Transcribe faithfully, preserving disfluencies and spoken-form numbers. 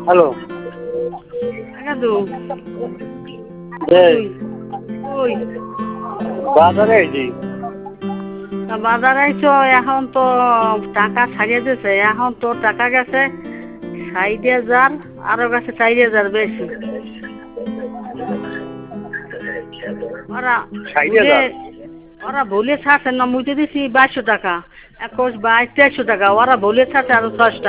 Hello কাকু এই ওই বাজারে আইছি। তা বাজার আইছো এখন তো টাকা ছাড়িয়ে দিছে, এখন তো টাকা গেছে ষাট হাজার, আরো গেছে চার হাজার বেশি। ওরা ষাট ভুলে হাজার ওরা ভুলে ছাড়ছে না, মুই তো দিছি বাইশশো টাকা, একুশ বাইশ তেইশশো টাকা, ওরা ভুলে ছাড়ছে আরো ছয়শ টাকা।